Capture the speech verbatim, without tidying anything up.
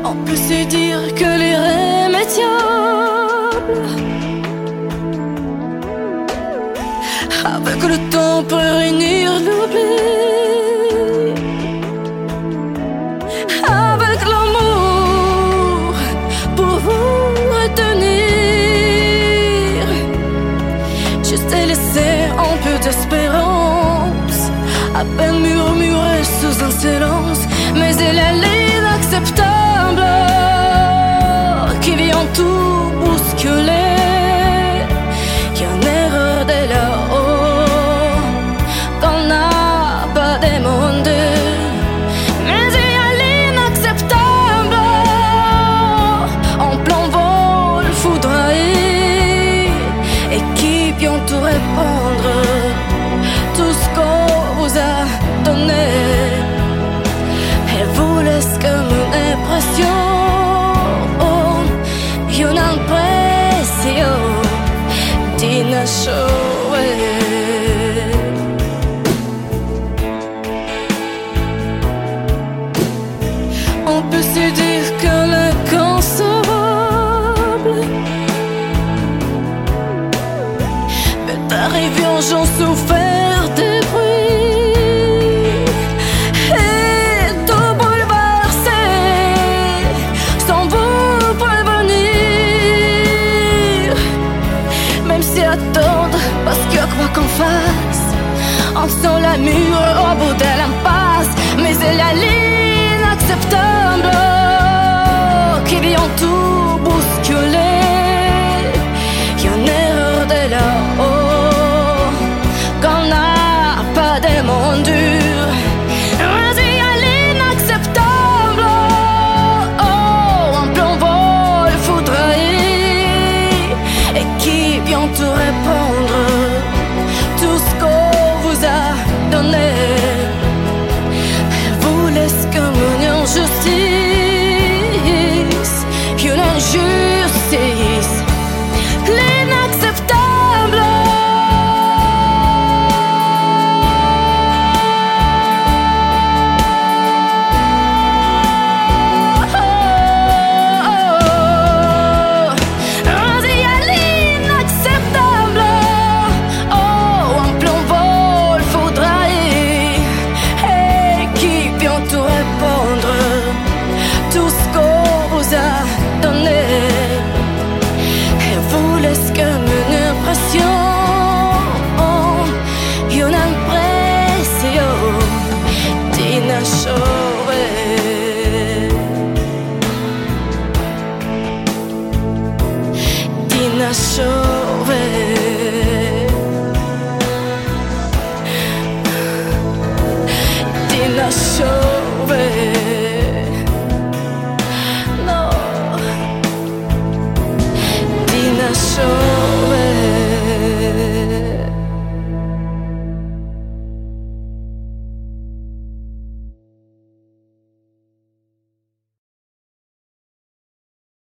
On peut se dire que l'irrémédiable avec le temps peut réunir l'oubli. Avec l'amour pour vous retenir, juste laisser un peu d'espérance, à peine murmuré sous un silence. Mais il est l'inacceptable qui vient tout bousculer. Qu'il y a une erreur de là-haut qu'on n'a pas demandé. Mais il y a l'inacceptable en plein vol foudroyé et qui vient tout répondre, tout ce qu'on vous a donné. Elle vous laisse comme une impression, une impression d'inachevée. On peut se dire que l'inconcevable peut arriver en j'en souffert des bruits et tout bouleverser sans vous prévenir. Même si attendre, parce que quoi qu'on fasse, on sent la mur au bout de l'impasse. Mais c'est la ligne